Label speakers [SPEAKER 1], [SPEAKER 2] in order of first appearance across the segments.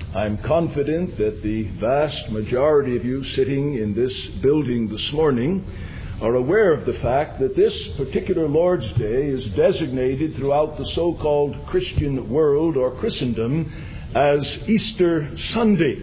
[SPEAKER 1] I'm confident that the vast majority of you sitting in this building this morning are aware of the fact that this particular Lord's Day is designated throughout the so-called Christian world or Christendom as Easter Sunday.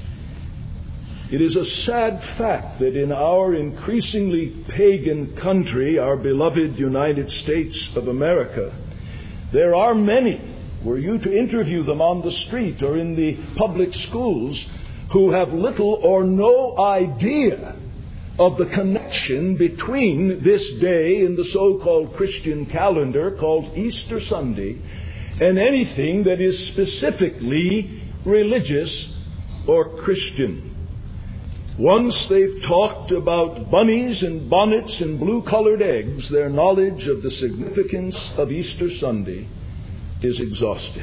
[SPEAKER 1] It is a sad fact that in our increasingly pagan country, our beloved United States of America, there are many, were you to interview them on the street or in the public schools, who have little or no idea of the connection between this day in the so-called Christian calendar called Easter Sunday and anything that is specifically religious or Christian. Once they've talked about bunnies and bonnets and blue-colored eggs, their knowledge of the significance of Easter Sunday is exhausted.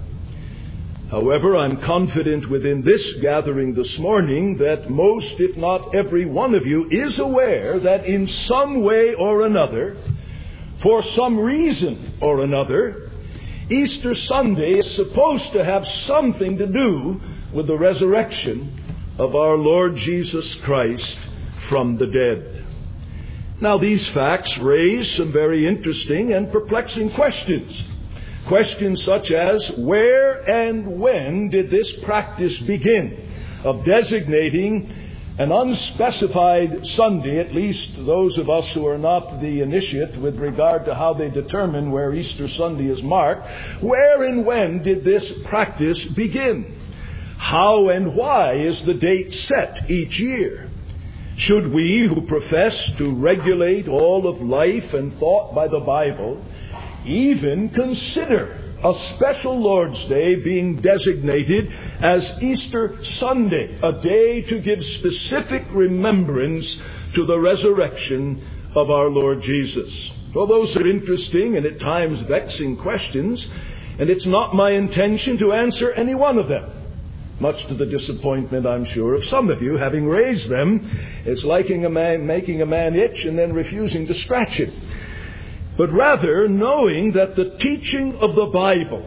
[SPEAKER 1] However, I'm confident within this gathering this morning that most, if not every one of you, is aware that in some way or another, for some reason or another, Easter Sunday is supposed to have something to do with the resurrection of our Lord Jesus Christ from the dead. Now, these facts raise some very interesting and perplexing questions. Questions such as, where and when did this practice begin of designating an unspecified Sunday, at least those of us who are not the initiate with regard to how they determine where Easter Sunday is marked, where and when did this practice begin? How and why is the date set each year? Should we, who profess to regulate all of life and thought by the Bible, even consider a special Lord's Day being designated as Easter Sunday, a day to give specific remembrance to the resurrection of our Lord Jesus? Well, those are interesting and at times vexing questions, and it's not my intention to answer any one of them. Much to the disappointment, I'm sure, of some of you, having raised them. It's like making a man itch and then refusing to scratch it. But rather knowing that the teaching of the Bible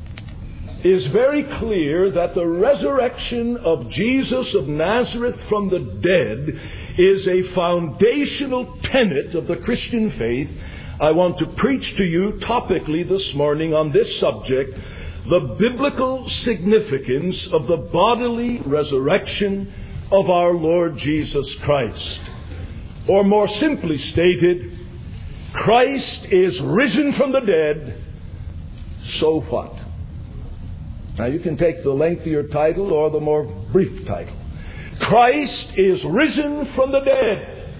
[SPEAKER 1] is very clear that the resurrection of Jesus of Nazareth from the dead is a foundational tenet of the Christian faith, I want to preach to you topically this morning on this subject, the biblical significance of the bodily resurrection of our Lord Jesus Christ. Or more simply stated, Christ is risen from the dead, so what? Now you can take the lengthier title or the more brief title. Christ is risen from the dead,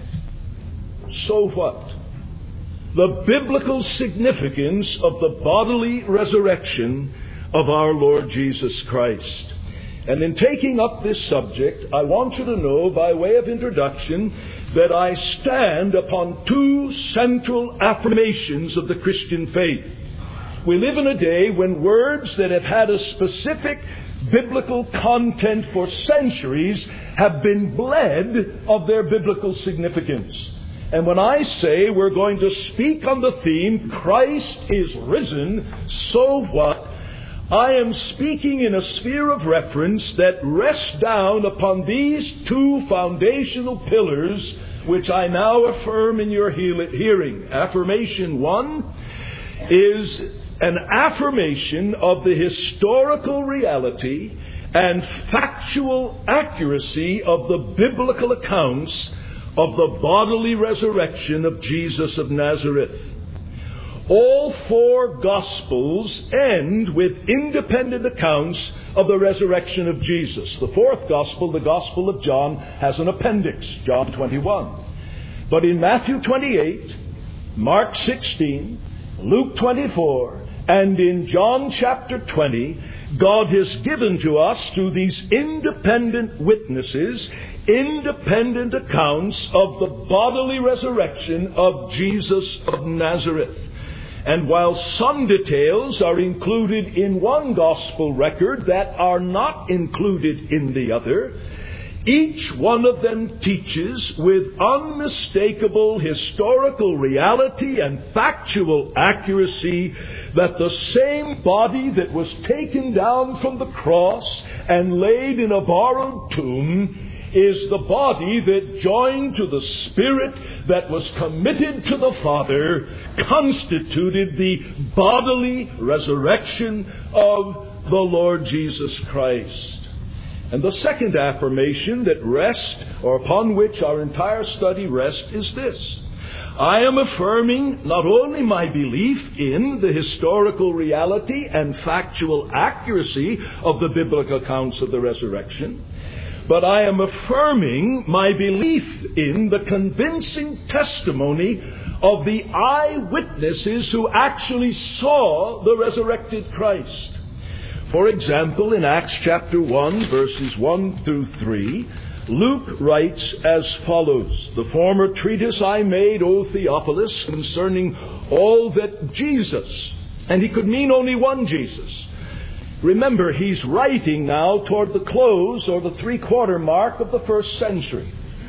[SPEAKER 1] so what? The biblical significance of the bodily resurrection of our Lord Jesus Christ. And in taking up this subject, I want you to know, by way of introduction, that I stand upon two central affirmations of the Christian faith. We live in a day when words that have had a specific biblical content for centuries have been bled of their biblical significance. And when I say we're going to speak on the theme, Christ is risen, so what? I am speaking in a sphere of reference that rests down upon these two foundational pillars, which I now affirm in your hearing. Affirmation one is an affirmation of the historical reality and factual accuracy of the biblical accounts of the bodily resurrection of Jesus of Nazareth. All four Gospels end with independent accounts of the resurrection of Jesus. The fourth Gospel, the Gospel of John, has an appendix, John 21. But in Matthew 28, Mark 16, Luke 24, and in John chapter 20, God has given to us, through these independent witnesses, independent accounts of the bodily resurrection of Jesus of Nazareth. And while some details are included in one gospel record that are not included in the other, Each one of them teaches with unmistakable historical reality and factual accuracy that the same body that was taken down from the cross and laid in a borrowed tomb is the body that, joined to the Spirit that was committed to the Father, constituted the bodily resurrection of the Lord Jesus Christ. And the second affirmation that rests, or upon which our entire study rests, is this. I am affirming not only my belief in the historical reality and factual accuracy of the biblical accounts of the resurrection, but I am affirming my belief in the convincing testimony of the eyewitnesses who actually saw the resurrected Christ. For example, in Acts chapter 1, verses 1 through 3, Luke writes as follows, "The former treatise I made, O Theophilus, concerning all that Jesus," and he could mean only one Jesus. Remember, he's writing now toward the close or the three-quarter mark of the first century.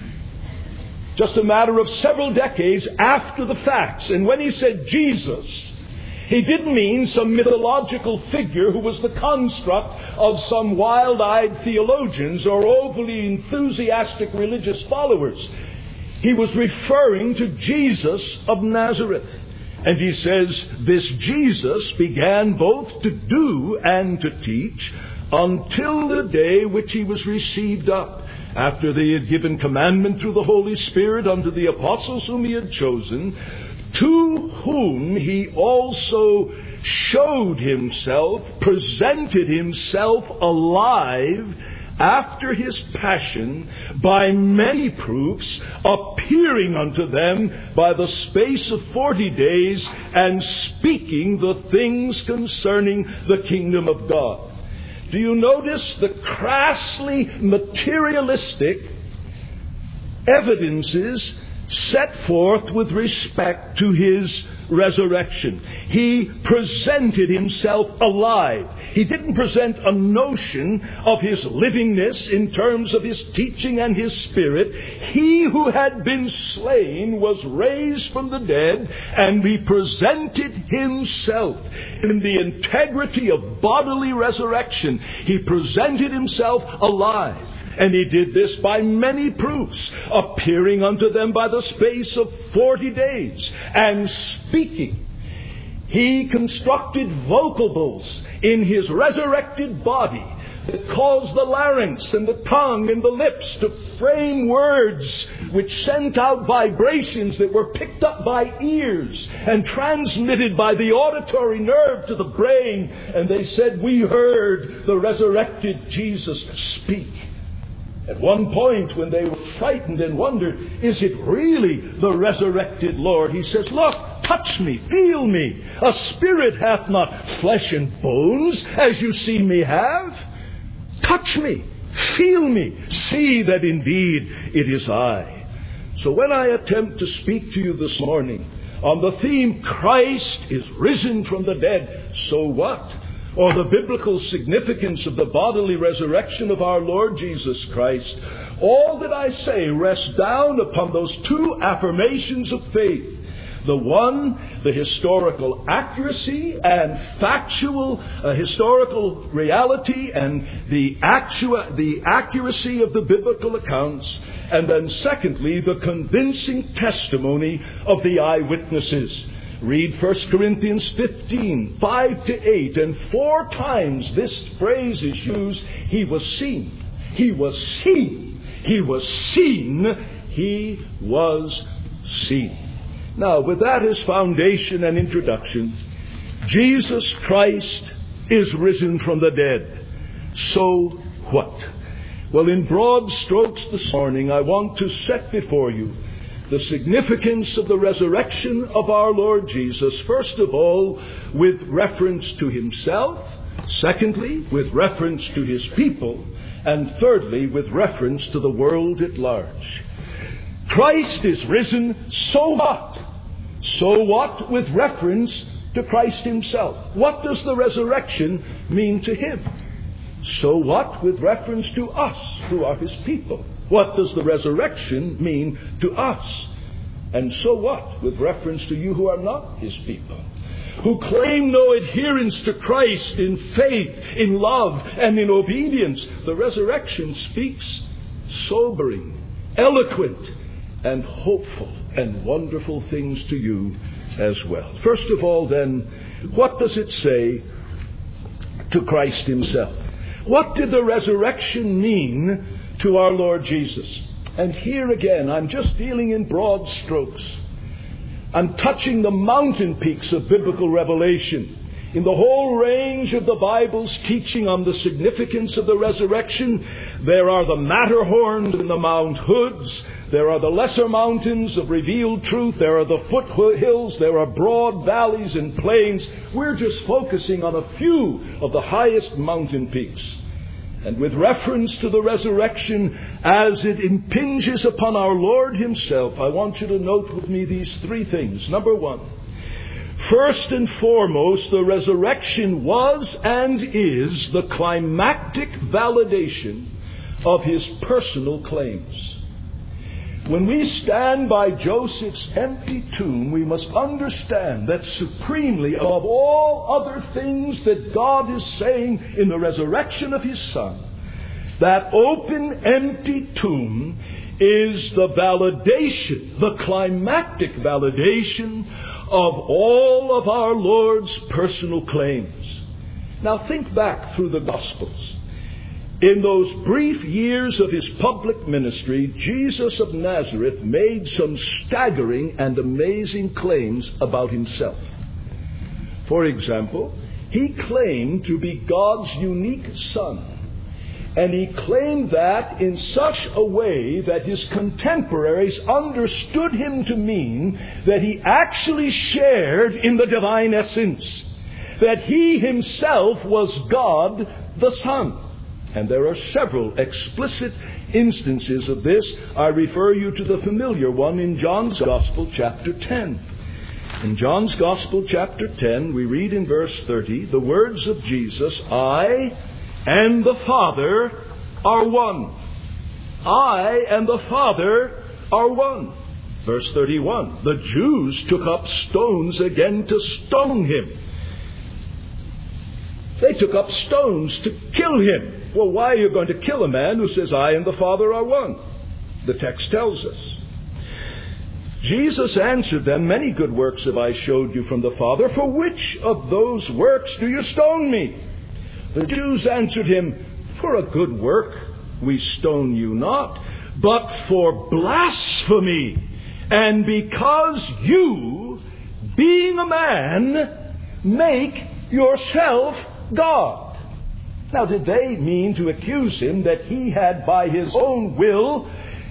[SPEAKER 1] Just a matter of several decades after the facts. And when he said Jesus, he didn't mean some mythological figure who was the construct of some wild-eyed theologians or overly enthusiastic religious followers. He was referring to Jesus of Nazareth. And he says, this Jesus began both to do and to teach until the day which he was received up, after they had given commandment through the Holy Spirit unto the apostles whom he had chosen, to whom he also showed himself, presented himself alive after his passion by many proofs, appearing unto them by the space of 40 days, and speaking the things concerning the kingdom of God. Do you notice the crassly materialistic evidences set forth with respect to his resurrection? He presented himself alive. He didn't present a notion of his livingness in terms of his teaching and his spirit. He who had been slain was raised from the dead, and he presented himself in the integrity of bodily resurrection. He presented himself alive. And he did this by many proofs, appearing unto them by the space of 40 days, and speaking. He constructed vocables in his resurrected body that caused the larynx and the tongue and the lips to frame words which sent out vibrations that were picked up by ears and transmitted by the auditory nerve to the brain. And they said, we heard the resurrected Jesus speak. At one point, when they were frightened and wondered, is it really the resurrected Lord? He says, look, touch me, feel me. A spirit hath not flesh and bones, as you see me have. Touch me, feel me, see that indeed it is I. So when I attempt to speak to you this morning on the theme, Christ is risen from the dead, so what? Or the biblical significance of the bodily resurrection of our Lord Jesus Christ, all that I say rests down upon those two affirmations of faith. The one, the historical accuracy and factual historical reality and the accuracy of the biblical accounts. And then secondly, the convincing testimony of the eyewitnesses. Read 1 Corinthians 15, 5 to 8, and 4 times this phrase is used, he was seen. He was seen. He was seen. He was seen. Now, with that as foundation and introduction, Jesus Christ is risen from the dead. So what? Well, in broad strokes this morning, I want to set before you the significance of the resurrection of our Lord Jesus, first of all, with reference to himself, secondly, with reference to his people, and thirdly, with reference to the world at large. Christ is risen, so what? So what with reference to Christ himself? What does the resurrection mean to him? So what with reference to us who are his people? What does the resurrection mean to us? And so what with reference to you who are not his people, who claim no adherence to Christ in faith, in love, and in obedience? The resurrection speaks sobering, eloquent, and hopeful and wonderful things to you as well. First of all, then, what does it say to Christ himself? What did the resurrection mean to our Lord Jesus? And here again, I'm just dealing in broad strokes. I'm touching the mountain peaks of biblical revelation. In the whole range of the Bible's teaching on the significance of the resurrection, there are the Matterhorns and the Mount Hoods. There are the lesser mountains of revealed truth. There are the foothills. There are broad valleys and plains. We're just focusing on a few of the highest mountain peaks. And with reference to the resurrection as it impinges upon our Lord himself, I want you to note with me these three things. Number one, first and foremost, the resurrection was and is the climactic validation of his personal claims. When we stand by Joseph's empty tomb, we must understand that supremely, above all other things that God is saying in the resurrection of his Son, that open, empty tomb is the validation, the climactic validation of all of our Lord's personal claims. Now think back through the Gospels. In those brief years of his public ministry, Jesus of Nazareth made some staggering and amazing claims about himself. For example, he claimed to be God's unique Son. And he claimed that in such a way that his contemporaries understood him to mean that he actually shared in the divine essence, that he himself was God the Son. And there are several explicit instances of this. I refer you to the familiar one in John's Gospel, chapter 10. In John's Gospel, chapter 10, we read in verse 30, the words of Jesus, I and the Father are one. I and the Father are one. Verse 31, the Jews took up stones again to stone him. They took up stones to kill him. Well, why are you going to kill a man who says, I and the Father are one? The text tells us. Jesus answered them, many good works have I showed you from the Father. For which of those works do you stone me? The Jews answered him, for a good work we stone you not, but for blasphemy, and because you, being a man, make yourself God. Now, did they mean to accuse him that he had by his own will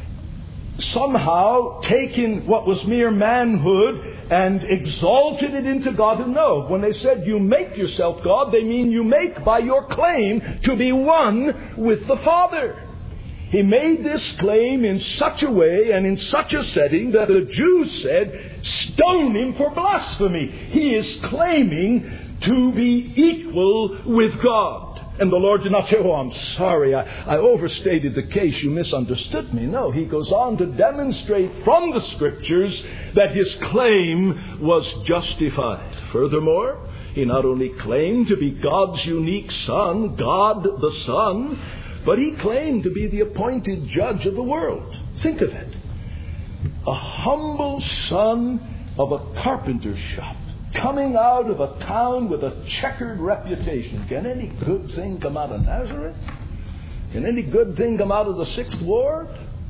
[SPEAKER 1] somehow taken what was mere manhood and exalted it into God? No. When they said you make yourself God, they mean you make by your claim to be one with the Father. He made this claim in such a way and in such a setting that the Jews said, stone him for blasphemy. He is claiming to be equal with God. And the Lord did not say, oh, I'm sorry, I overstated the case, you misunderstood me. No, he goes on to demonstrate from the Scriptures that his claim was justified. Furthermore, he not only claimed to be God's unique Son, God the Son, but he claimed to be the appointed judge of the world. Think of it. A humble son of a carpenter's shop, coming out of a town with a checkered reputation. Can any good thing come out of Nazareth? Can any good thing come out of the 6th Ward?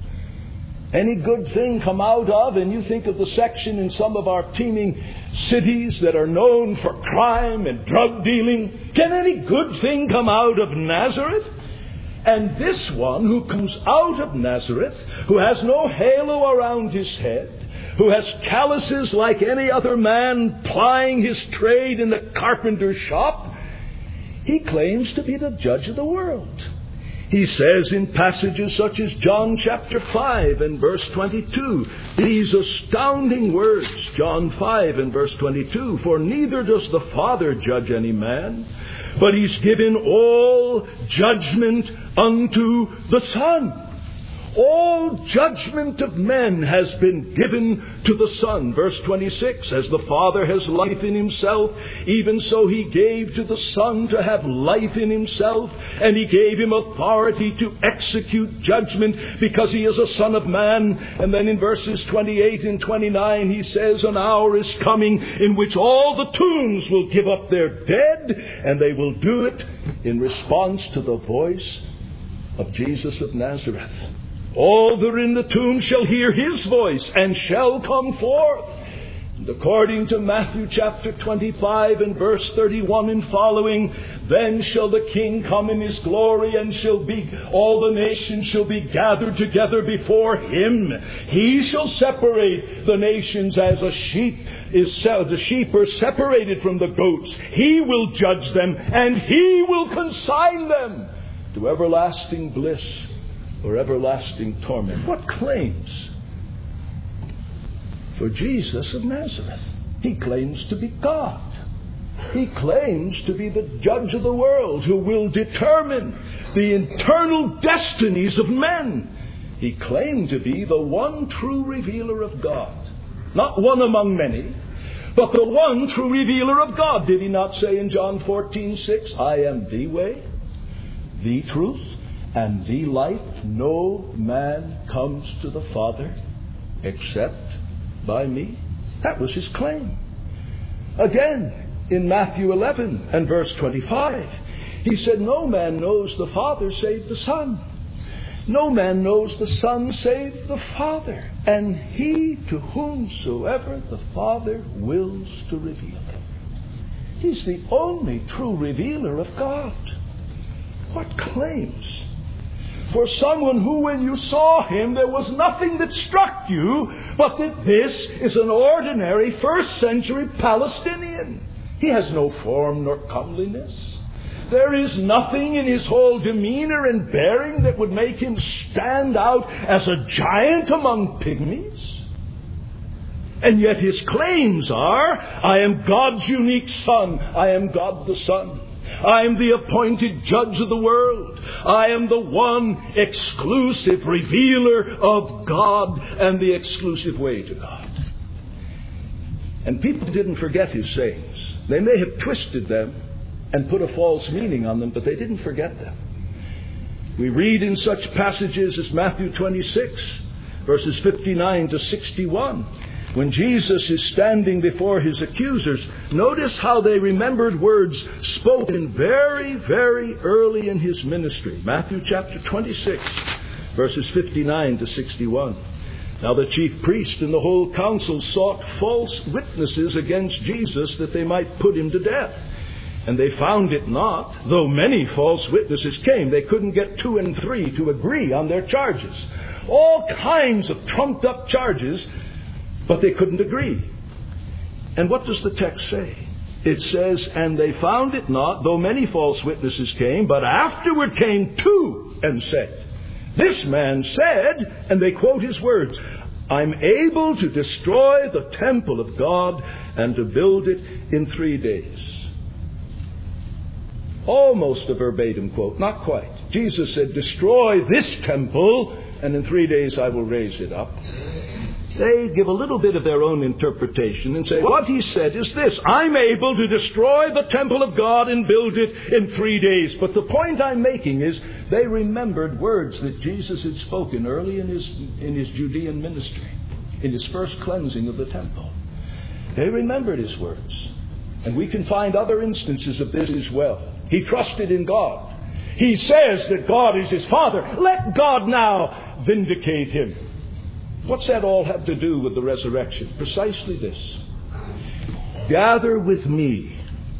[SPEAKER 1] Any good thing come out of, and you think of the section in some of our teeming cities that are known for crime and drug dealing. Can any good thing come out of Nazareth? And this one who comes out of Nazareth, who has no halo around his head, who has calluses like any other man plying his trade in the carpenter's shop, he claims to be the judge of the world. He says in passages such as John chapter 5 and verse 22, these astounding words, John 5 and verse 22, for neither does the Father judge any man, but He's given all judgment unto the Son. All judgment of men has been given to the Son. Verse 26, as the Father has life in Himself, even so He gave to the Son to have life in Himself, and He gave Him authority to execute judgment because He is a Son of Man. And then in verses 28 and 29 He says, an hour is coming in which all the tombs will give up their dead, and they will do it in response to the voice of Jesus of Nazareth. All that are in the tomb shall hear His voice and shall come forth. And according to Matthew chapter 25 and verse 31 and following, then shall the King come in His glory, and all the nations shall be gathered together before Him. He shall separate the nations as the sheep are separated from the goats. He will judge them, and He will consign them to everlasting bliss or everlasting torment. What claims for Jesus of Nazareth? He claims to be God. He claims to be the judge of the world who will determine the internal destinies of men. He claimed to be the one true revealer of God. Not one among many, but the one true revealer of God. Did He not say in John 14:6, I am the way, the truth, and the life? No man comes to the Father except by me. That was His claim. Again, in Matthew 11 and verse 25, He said, no man knows the Father save the Son. No man knows the Son save the Father, and He to whomsoever the Father wills to reveal Him. He's the only true revealer of God. What claims for someone who, when you saw Him, there was nothing that struck you but that this is an ordinary first century Palestinian. He has no form nor comeliness. There is nothing in His whole demeanor and bearing that would make Him stand out as a giant among pygmies. And yet His claims are, I am God's unique Son. I am God the Son. I am the appointed judge of the world. I am the one exclusive revealer of God and the exclusive way to God. And people didn't forget His sayings. They may have twisted them and put a false meaning on them, but they didn't forget them. We read in such passages as Matthew 26, verses 59 to 61, when Jesus is standing before His accusers, notice how they remembered words spoken very, very early in His ministry. Matthew chapter 26, verses 59 to 61. Now the chief priest and the whole council sought false witnesses against Jesus that they might put Him to death. And they found it not, though many false witnesses came. They couldn't get 2 and 3 to agree on their charges. All kinds of trumped up charges, but they couldn't agree. And what does the text say? It says, and they found it not, though many false witnesses came, but afterward came 2 and said, this man said, and they quote his words, I'm able to destroy the temple of God and to build it in 3 days. Almost a verbatim quote, not quite. Jesus said, destroy this temple, and in 3 days I will raise it up. They give a little bit of their own interpretation and say, what He said is this, I'm able to destroy the temple of God and build it in 3 days. But the point I'm making is they remembered words that Jesus had spoken early in his Judean ministry, in His first cleansing of the temple. They remembered His words. And we can find other instances of this as well. He trusted in God. He says that God is His Father. Let God now vindicate Him. What's that all have to do with the resurrection? Precisely this. Gather with me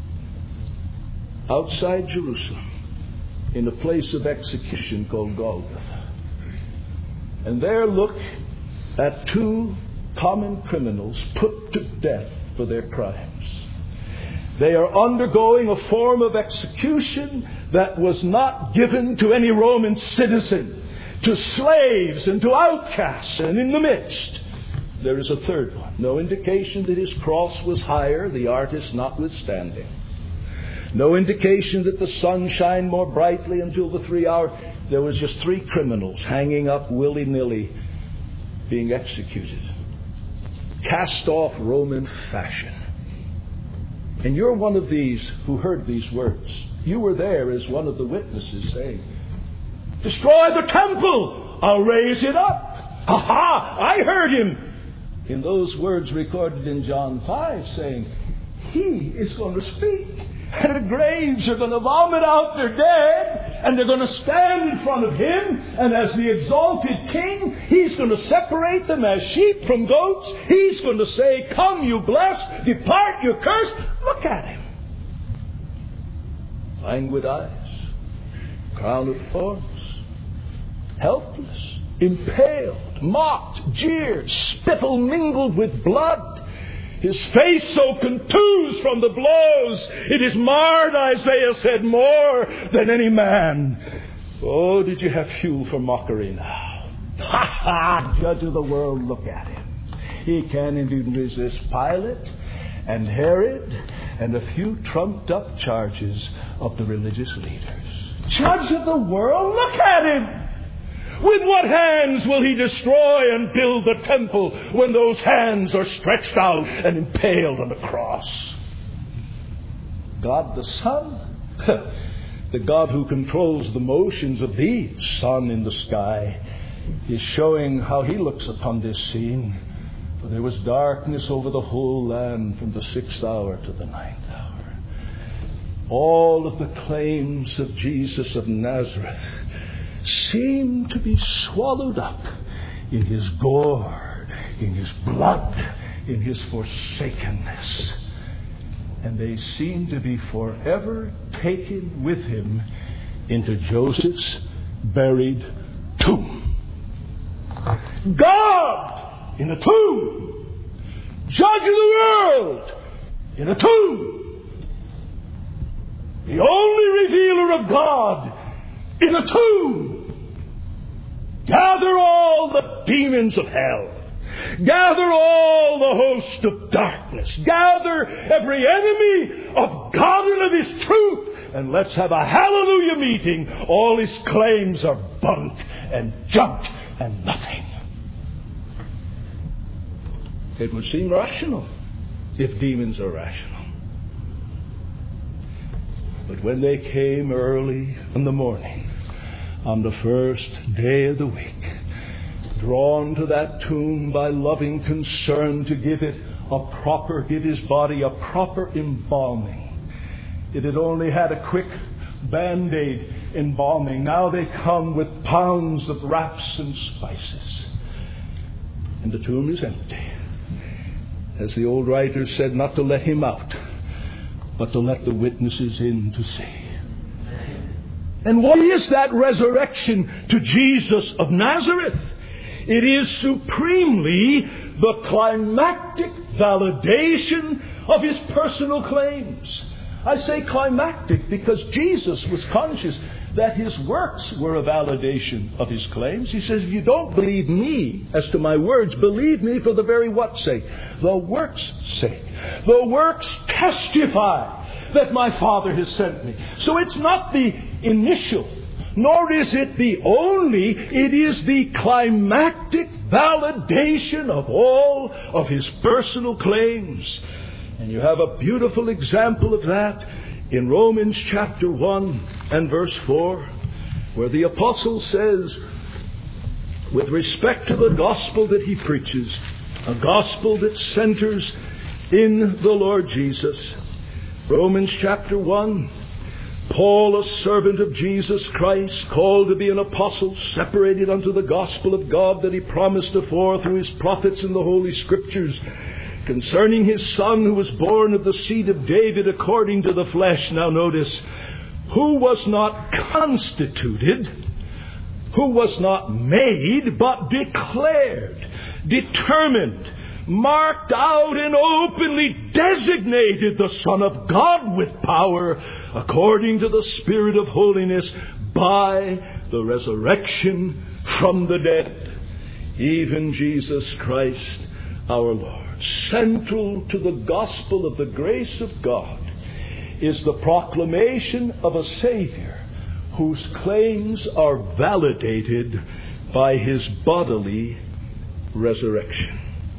[SPEAKER 1] outside Jerusalem in a place of execution called Golgotha. And there look at 2 common criminals put to death for their crimes. They are undergoing a form of execution that was not given to any Roman citizen, to slaves and to outcasts. And in the midst, there is a third one. No indication that his cross was higher, the artist notwithstanding. No indication that the sun shined more brightly until the 3 hour. There was just 3 criminals hanging up willy-nilly, being executed. Cast off Roman fashion. And you're one of these who heard these words. You were there as one of the witnesses saying, "Destroy the temple, I'll raise it up." Ha! I heard him in those words recorded in John 5 saying, "He is going to speak. And the graves are going to vomit out their dead, and they're going to stand in front of him, and as the exalted king, he's going to separate them as sheep from goats. He's going to say, 'Come, you blessed, depart, you cursed.'" Look at him. Languid eyes, crown of thorns, helpless, impaled, mocked, jeered, spittle mingled with blood. His face so contused from the blows, it is marred, Isaiah said, more than any man. Oh, did you have fuel for mockery now? Ha ha! Judge of the world, look at him. He can't even resist Pilate and Herod and a few trumped up charges of the religious leaders. Judge of the world, look at him! With what hands will he destroy and build the temple when those hands are stretched out and impaled on the cross? God the Son, the God who controls the motions of the sun in the sky, is showing how he looks upon this scene. For there was darkness over the whole land from the 6th hour to the 9th hour. All of the claims of Jesus of Nazareth seemed to be swallowed up in his gore, in his blood, in his forsakenness. And they seemed to be forever taken with him into Joseph's buried tomb. God in a tomb. Judge of the world in a tomb. The only revealer of God in a tomb. Gather all the demons of hell. Gather all the host of darkness. Gather every enemy of God and of his truth. And let's have a hallelujah meeting. All his claims are bunk and junk and nothing. It would seem rational if demons are rational. But when they came early in the morning, on the first day of the week, drawn to that tomb by loving concern to give his body a proper embalming. It had only had a quick Band-Aid embalming. Now they come with pounds of wraps and spices. And the tomb is empty. As the old writer said, not to let him out, but to let the witnesses in to see. And what is that resurrection to Jesus of Nazareth? It is supremely the climactic validation of his personal claims. I say climactic because Jesus was conscious that his works were a validation of his claims. He says, if you don't believe me as to my words, believe me for the very what sake? The works' sake. The works testify that my Father has sent me. So it's not the initial, nor is it the only, it is the climactic validation of all of his personal claims. And you have a beautiful example of that in Romans chapter 1 and verse 4, where the apostle says, with respect to the gospel that he preaches, a gospel that centers in the Lord Jesus. Romans chapter 1, Paul, a servant of Jesus Christ, called to be an apostle, separated unto the gospel of God that he promised afore through his prophets in the Holy Scriptures, concerning his Son who was born of the seed of David according to the flesh. Now notice, who was not constituted, who was not made, but declared, determined, marked out and openly designated the Son of God with power according to the Spirit of holiness by the resurrection from the dead, even Jesus Christ our Lord. Central to the gospel of the grace of God is the proclamation of a Savior whose claims are validated by His bodily resurrection.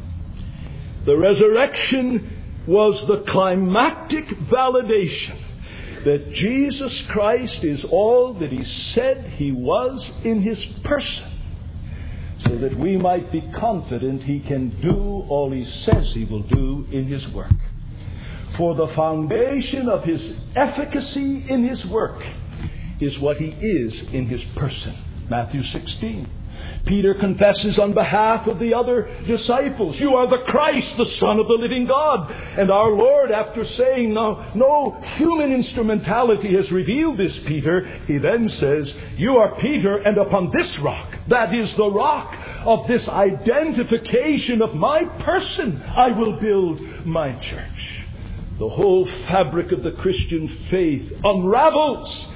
[SPEAKER 1] The resurrection was the climactic validation that Jesus Christ is all that He said He was in His person, so that we might be confident He can do all He says He will do in His work. For the foundation of His efficacy in His work is what He is in His person. Matthew 16. Peter confesses on behalf of the other disciples, "You are the Christ, the Son of the living God." And our Lord, after saying, no human instrumentality has revealed this, Peter, He then says, "You are Peter, and upon this rock," that is the rock of this identification of my person, "I will build my church." The whole fabric of the Christian faith unravels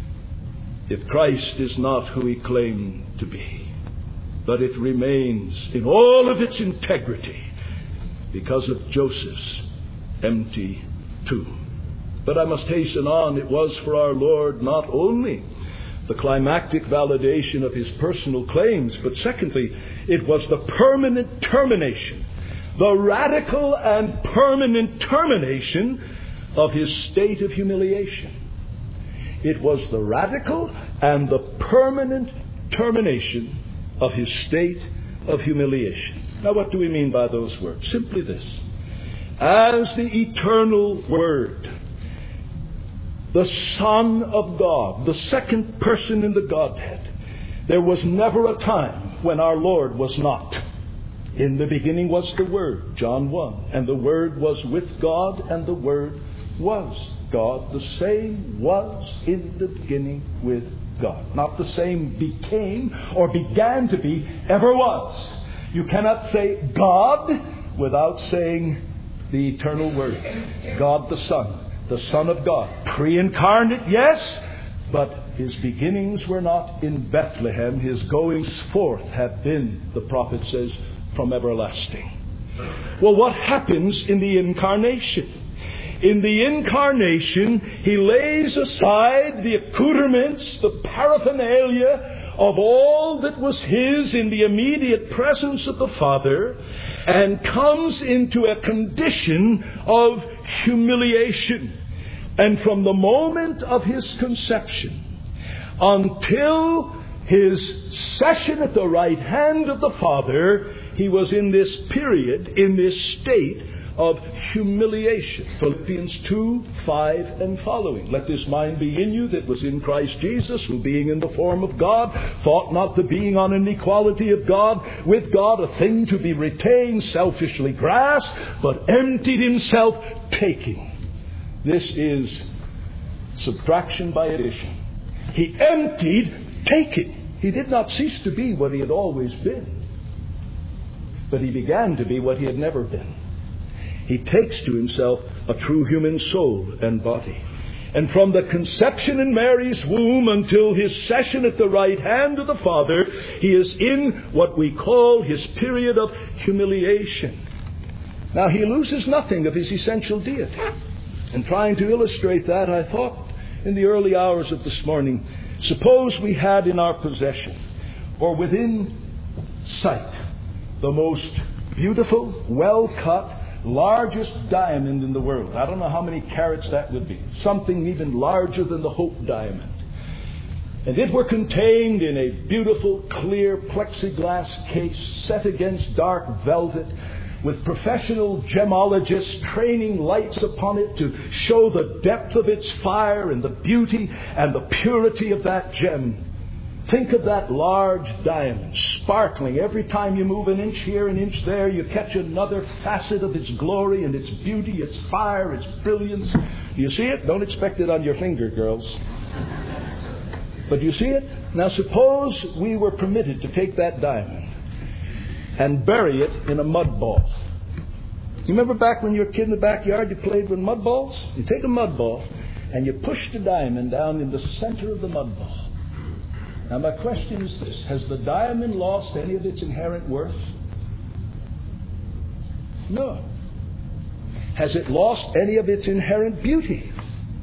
[SPEAKER 1] if Christ is not who He claimed to be. But it remains in all of its integrity because of Joseph's empty tomb. But I must hasten on. It was for our Lord not only the climactic validation of His personal claims, but secondly, it was the permanent termination, the radical and permanent termination of His state of humiliation. It was the radical and the permanent termination of His state of humiliation. Now, what do we mean by those words? Simply this: as the eternal Word, the Son of God, the second person in the Godhead, there was never a time when our Lord was not. In the beginning was the Word, John 1, and the Word was with God, and the Word was God. The same was in the beginning with God. Not the same became or began to be, ever was. You cannot say God without saying the eternal Word. God the Son of God. Pre-incarnate, yes, but His beginnings were not in Bethlehem. His goings forth have been, the prophet says, from everlasting. Well, what happens in the incarnation? In the incarnation, He lays aside the accoutrements, the paraphernalia of all that was His in the immediate presence of the Father, and comes into a condition of humiliation. And from the moment of His conception until His session at the right hand of the Father, He was in this period, in this state of humiliation. Philippians 2:5 and following. "Let this mind be in you that was in Christ Jesus, who being in the form of God, thought not the being on an equality of God with God a thing to be retained, selfishly grasped, but emptied Himself, taking." This is subtraction by addition. He emptied, taking. He did not cease to be what He had always been, but He began to be what He had never been. He takes to Himself a true human soul and body. And from the conception in Mary's womb until His session at the right hand of the Father, He is in what we call His period of humiliation. Now, He loses nothing of His essential deity. And trying to illustrate that, I thought in the early hours of this morning, suppose we had in our possession, or within sight, the most beautiful, well-cut, largest diamond in the world. I don't know how many carats that would be. Something even larger than the Hope diamond. And it were contained in a beautiful, clear plexiglass case set against dark velvet, with professional gemologists training lights upon it to show the depth of its fire and the beauty and the purity of that gem. Think of that large diamond, sparkling. Every time you move an inch here, an inch there, you catch another facet of its glory and its beauty, its fire, its brilliance. Do you see it? Don't expect it on your finger, girls. But do you see it? Now suppose we were permitted to take that diamond and bury it in a mud ball. You remember back when you were a kid in the backyard, you played with mud balls? You take a mud ball and you push the diamond down in the center of the mud ball. Now my question is this: has the diamond lost any of its inherent worth? No. Has it lost any of its inherent beauty?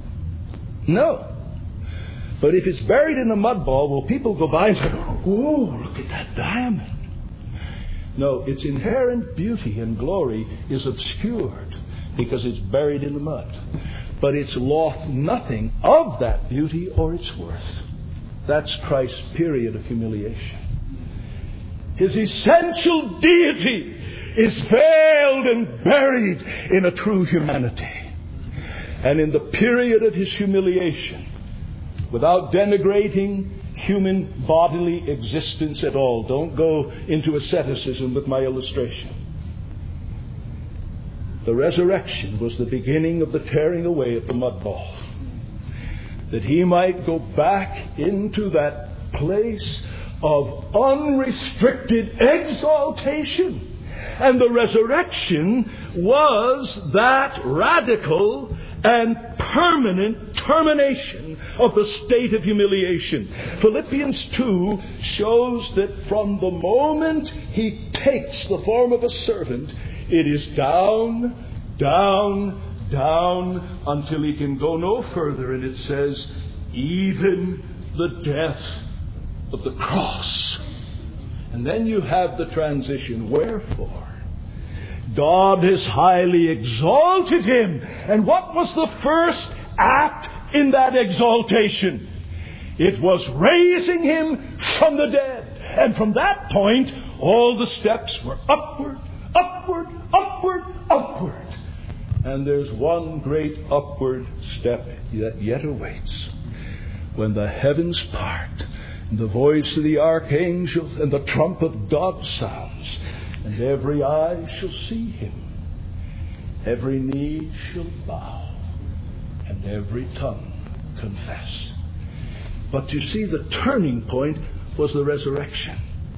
[SPEAKER 1] No. But if it's buried in a mud ball, will people go by and say, oh, look at that diamond? No, its inherent beauty and glory is obscured because it's buried in the mud. But it's lost nothing of that beauty or its worth. That's Christ's period of humiliation. His essential deity is veiled and buried in a true humanity. And in the period of his humiliation, without denigrating human bodily existence at all, don't go into asceticism with my illustration. The resurrection was the beginning of the tearing away of the mud ball, that he might go back into that place of unrestricted exaltation. And the resurrection was that radical and permanent termination of the state of humiliation. Philippians 2 shows that from the moment he takes the form of a servant, it is down, down, down, until he can go no further. And it says, even the death of the cross. And then you have the transition. Wherefore? God has highly exalted him. And what was the first act in that exaltation? It was raising him from the dead. And from that point, all the steps were upward, upward, upward, upward. And there's one great upward step that yet awaits. When the heavens part, and the voice of the archangel and the trump of God sounds, and every eye shall see him, every knee shall bow, and every tongue confess. But you see, the turning point was the resurrection.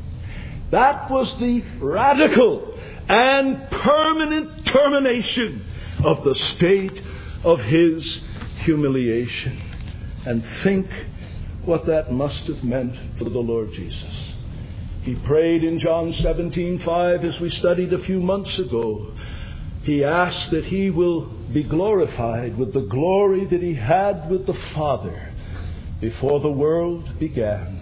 [SPEAKER 1] That was the radical and permanent termination of the state of his humiliation. And think what that must have meant for the Lord Jesus. He prayed in John 17:5, as we studied a few months ago. He asked that he will be glorified with the glory that he had with the Father before the world began.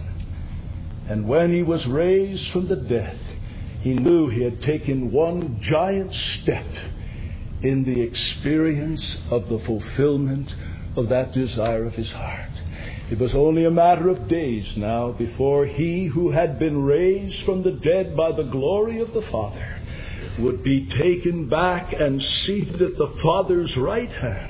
[SPEAKER 1] And when he was raised from the dead, he knew he had taken one giant step in the experience of the fulfillment of that desire of his heart. It was only a matter of days now before he who had been raised from the dead by the glory of the Father would be taken back and seated at the Father's right hand.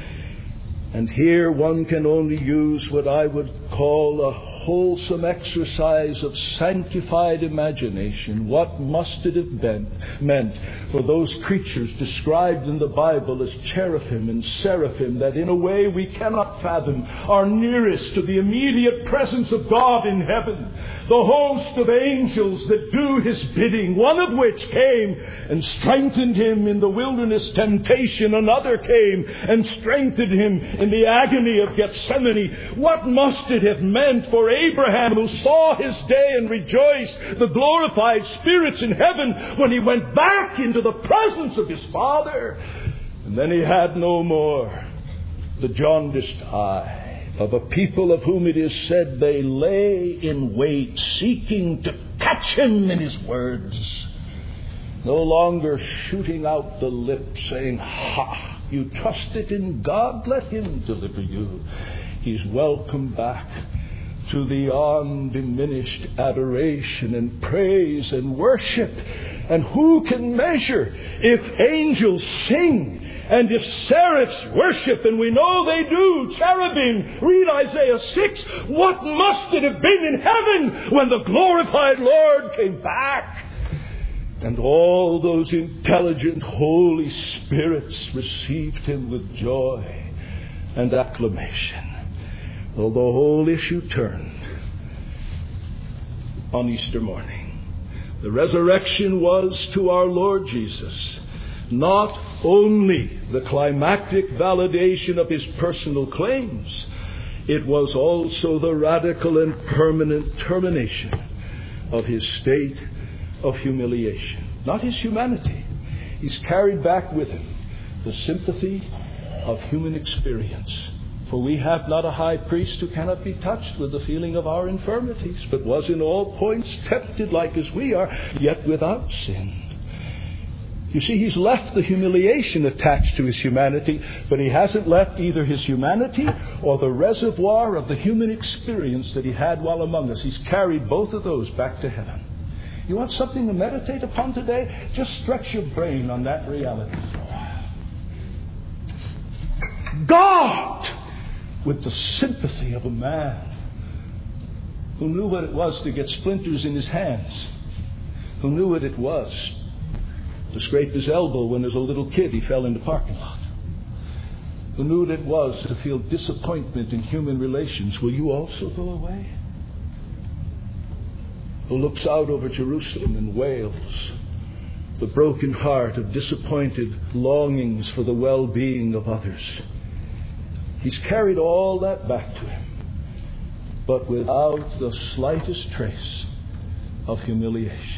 [SPEAKER 1] And here one can only use what I would call a wholesome exercise of sanctified imagination. What must it have meant for those creatures described in the Bible as cherubim and seraphim, that in a way we cannot fathom are nearest to the immediate presence of God in heaven? The host of angels that do his bidding, one of which came and strengthened him in the wilderness temptation, another came and strengthened him in the agony of Gethsemane. What must it have meant for Abraham, who saw his day and rejoiced, the glorified spirits in heaven, when he went back into the presence of his Father? And then he had no more the jaundiced eye of a people of whom it is said they lay in wait, seeking to catch him in his words. No longer shooting out the lip, saying, "Ha, you trusted in God, let him deliver you." He's welcomed back to the undiminished adoration and praise and worship. And who can measure if angels sing and if seraphs worship? And we know they do. Cherubim, read Isaiah 6. What must it have been in heaven when the glorified Lord came back? And all those intelligent Holy Spirits received him with joy and acclamation. Well, the whole issue turned on Easter morning. The resurrection was to our Lord Jesus not only the climactic validation of his personal claims, it was also the radical and permanent termination of his state of humiliation. Not his humanity. He's carried back with him the sympathy of human experience For we have not a high priest who cannot be touched with the feeling of our infirmities, but was in all points tempted like as we are, yet without sin. You see, he's left the humiliation attached to his humanity, but he hasn't left either his humanity or the reservoir of the human experience that he had while among us. He's carried both of those back to heaven. You want something to meditate upon today? Just stretch your brain on that reality for a while. God, with the sympathy of a man who knew what it was to get splinters in his hands, who knew what it was to scrape his elbow when as a little kid he fell in the parking lot, who knew what it was to feel disappointment in human relations. Will you also go away? Who looks out over Jerusalem and wails the broken heart of disappointed longings for the well-being of others. He's carried all that back to him, but without the slightest trace of humiliation.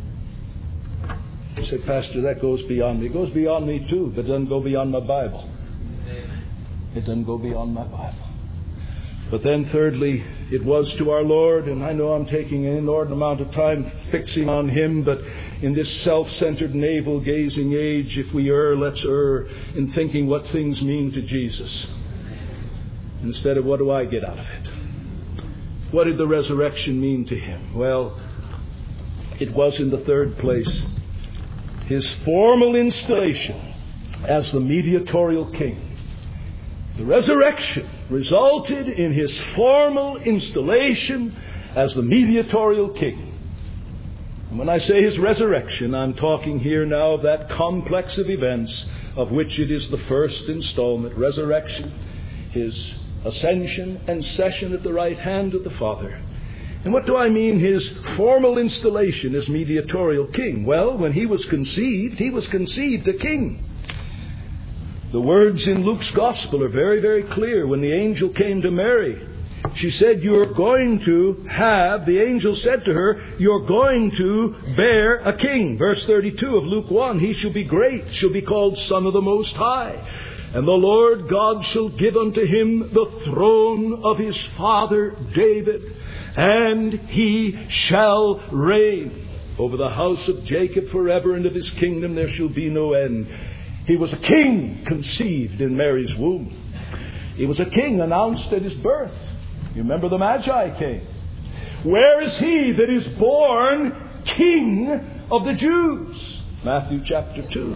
[SPEAKER 1] You say, Pastor, that goes beyond me. It goes beyond me too, but it doesn't go beyond my Bible. It doesn't go beyond my Bible. But then thirdly, it was to our Lord, and I know I'm taking an inordinate amount of time fixing on Him, but in this self-centered, navel-gazing age, if we err, let's err in thinking what things mean to Jesus, instead of what do I get out of it. What did the resurrection mean to Him? Well, it was in the third place His formal installation as the mediatorial king. The resurrection resulted in His formal installation as the mediatorial king. And when I say His resurrection, I'm talking here now of that complex of events of which it is the first installment. Resurrection, His ascension and session at the right hand of the Father. And what do I mean, His formal installation as mediatorial king? Well, when He was conceived a king. The words in Luke's Gospel are very, very clear. When the angel came to Mary, she said, the angel said to her, you're going to bear a king. Verse 32 of Luke 1, He shall be great, shall be called Son of the Most High. And the Lord God shall give unto Him the throne of His father David, and He shall reign over the house of Jacob forever, and of His kingdom there shall be no end. He was a king conceived in Mary's womb. He was a king announced at His birth. You remember the Magi came. Where is He that is born King of the Jews? Matthew chapter 2.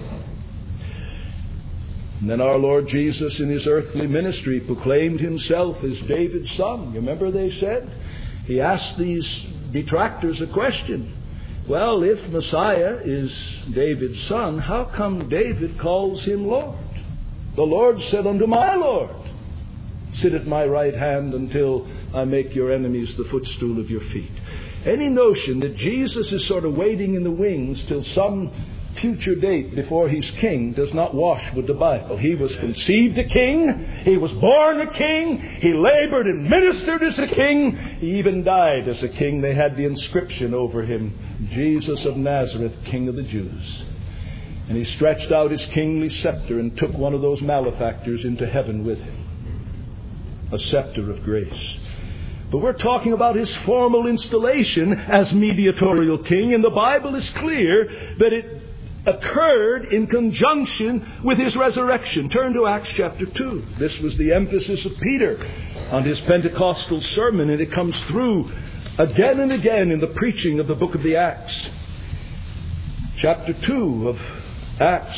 [SPEAKER 1] And then our Lord Jesus in His earthly ministry proclaimed Himself as David's son. You remember they said? He asked these detractors a question. Well, if Messiah is David's son, how come David calls Him Lord? The Lord said unto my Lord, sit at my right hand until I make your enemies the footstool of your feet. Any notion that Jesus is sort of waiting in the wings till some future date before He's king does not wash with the Bible. He was conceived a king. He was born a king. He labored and ministered as a king. He even died as a king. They had the inscription over Him, Jesus of Nazareth, King of the Jews. And He stretched out His kingly scepter and took one of those malefactors into heaven with Him. A scepter of grace. But we're talking about His formal installation as mediatorial king, and the Bible is clear that it occurred in conjunction with His resurrection. Turn to Acts chapter 2. This was the emphasis of Peter on his Pentecostal sermon, and it comes through again and again in the preaching of the book of the Acts. Chapter 2 of Acts.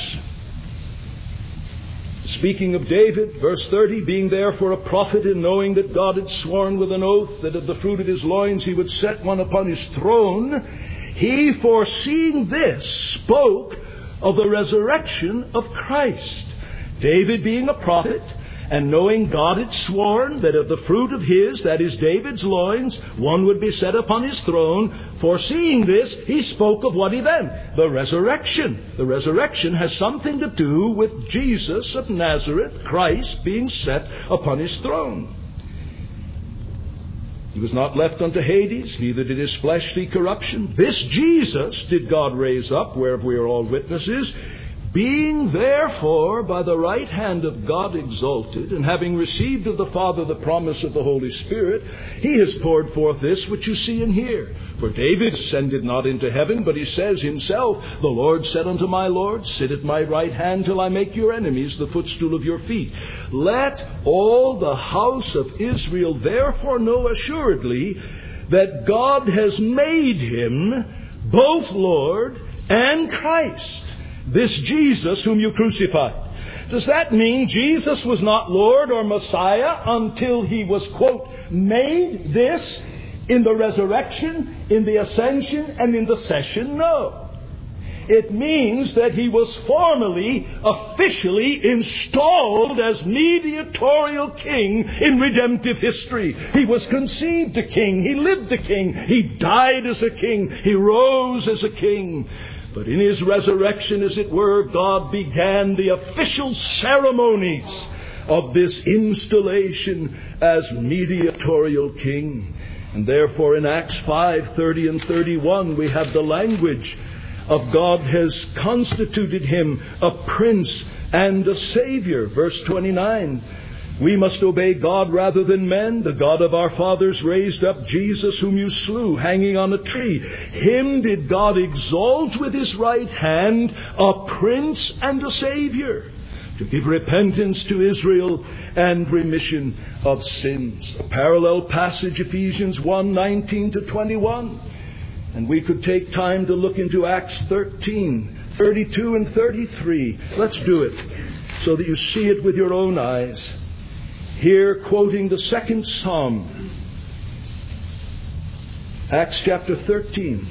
[SPEAKER 1] Speaking of David, verse 30, being therefore a prophet, and knowing that God had sworn with an oath that of the fruit of his loins He would set one upon His throne, He, foreseeing this, spoke of the resurrection of Christ. David being a prophet, and knowing God had sworn that of the fruit of His, that is David's loins, one would be set upon His throne, foreseeing this, He spoke of what event? The resurrection. The resurrection has something to do with Jesus of Nazareth, Christ, being set upon His throne. He was not left unto Hades, neither did His flesh see corruption. This Jesus did God raise up, whereof we are all witnesses, Being therefore by the right hand of God exalted, and having received of the Father the promise of the Holy Spirit, he has poured forth this which you see and hear. For David ascended not into heaven, but he says himself, The Lord said unto my Lord, Sit at my right hand till I make your enemies the footstool of your feet. Let all the house of Israel therefore know assuredly that God has made him both Lord and Christ, this Jesus whom you crucified. Does that mean Jesus was not Lord or Messiah until he was, quote, made this in the resurrection, in the ascension, and in the session? No. It means that he was formally, officially installed as mediatorial king in redemptive history. He was conceived a king. He lived a king. He died as a king. He rose as a king. But in his resurrection, as it were, God began the official ceremonies of this installation as mediatorial king. And therefore in Acts 5:30 and 31, we have the language of God has constituted him a prince and a savior. Verse 29, we must obey God rather than men. The God of our fathers raised up Jesus, whom you slew, hanging on a tree. Him did God exalt with his right hand, a prince and a savior, to give repentance to Israel and remission of sins. A parallel passage, Ephesians 1:19 to 21. And we could take time to look into Acts 13:32 and 33. Let's do it so that you see it with your own eyes. Here, quoting the second Psalm, Acts chapter 13,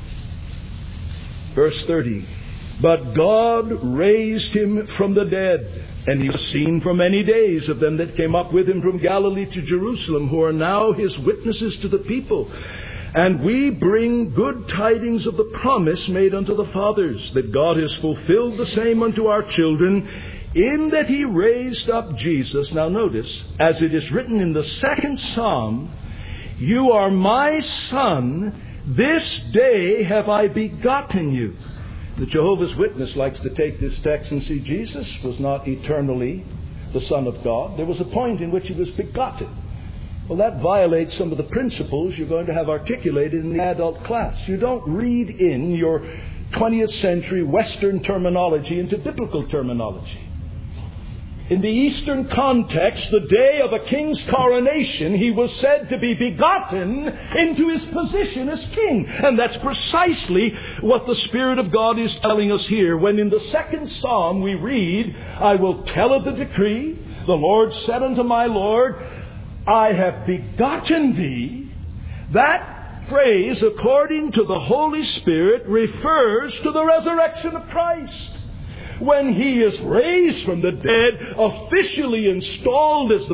[SPEAKER 1] verse 30. But God raised him from the dead, and he was seen for many days of them that came up with him from Galilee to Jerusalem, who are now his witnesses to the people. And we bring good tidings of the promise made unto the fathers, that God has fulfilled the same unto our children, in that he raised up Jesus. Now notice, as it is written in the second Psalm, you are my son, this day have I begotten you. The Jehovah's Witness likes to take this text and see Jesus was not eternally the Son of God. There was a point in which he was begotten. Well, that violates some of the principles you're going to have articulated in the adult class. You don't read in your 20th century Western terminology into biblical terminology. In the Eastern context, the day of a king's coronation, he was said to be begotten into his position as king. And that's precisely what the Spirit of God is telling us here. When in the second Psalm we read, I will tell of the decree, the Lord said unto my Lord, I have begotten thee. That phrase, according to the Holy Spirit, refers to the resurrection of Christ. When he is raised from the dead, officially installed as the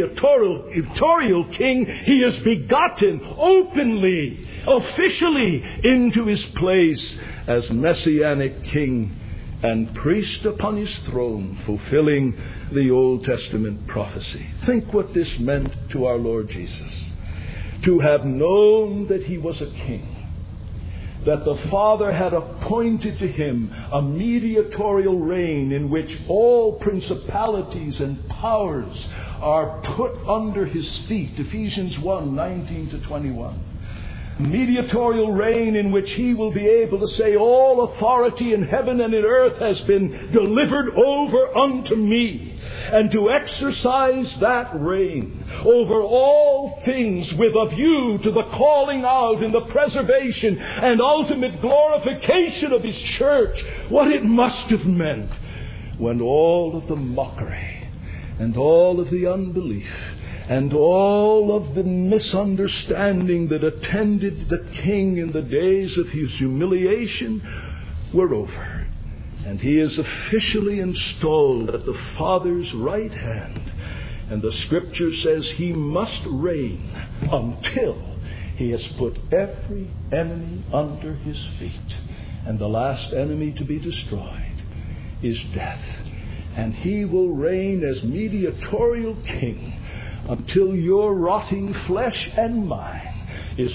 [SPEAKER 1] mediatorial king, he is begotten openly, officially into his place as messianic king and priest upon his throne, fulfilling the Old Testament prophecy. Think what this meant to our Lord Jesus. To have known that he was a king, that the Father had appointed to him a mediatorial reign in which all principalities and powers are put under his feet. Ephesians 1:19 to 21. Mediatorial reign in which he will be able to say, all authority in heaven and in earth has been delivered over unto me. And to exercise that reign over all things with a view to the calling out and the preservation and ultimate glorification of his church. What it must have meant when all of the mockery and all of the unbelief and all of the misunderstanding that attended the king in the days of his humiliation were over. And he is officially installed at the Father's right hand. And the Scripture says he must reign until he has put every enemy under his feet. And the last enemy to be destroyed is death. And he will reign as mediatorial king until your rotting flesh and mine is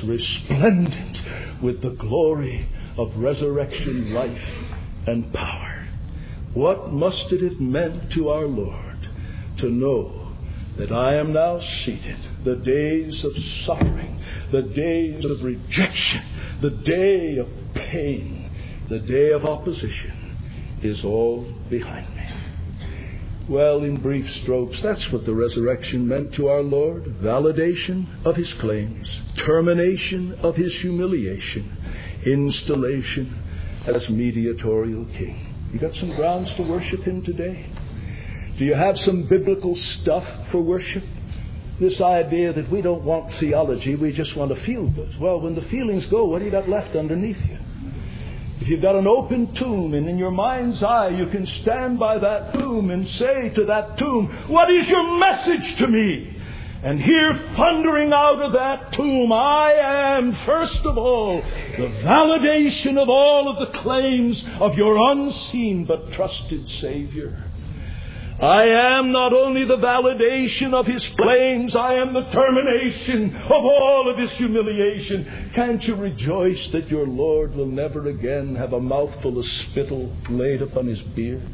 [SPEAKER 1] resplendent with the glory of resurrection life and power. What must it have meant to our Lord to know that I am now seated? The days of suffering, the days of rejection, the day of pain, the day of opposition is all behind me. Well, in brief strokes, that's what the resurrection meant to our Lord. Validation of his claims, termination of his humiliation, installation as mediatorial king. You got some grounds to worship him today? Do you have some biblical stuff for worship? This idea that we don't want theology, we just want to feel good. Well, when the feelings go, what do you got left underneath you? If you've got an open tomb and in your mind's eye you can stand by that tomb and say to that tomb, what is your message to me? And here thundering out of that tomb, I am, first of all, the validation of all of the claims of your unseen but trusted Savior. I am not only the validation of his claims, I am the termination of all of his humiliation. Can't you rejoice that your Lord will never again have a mouthful of spittle laid upon his beard?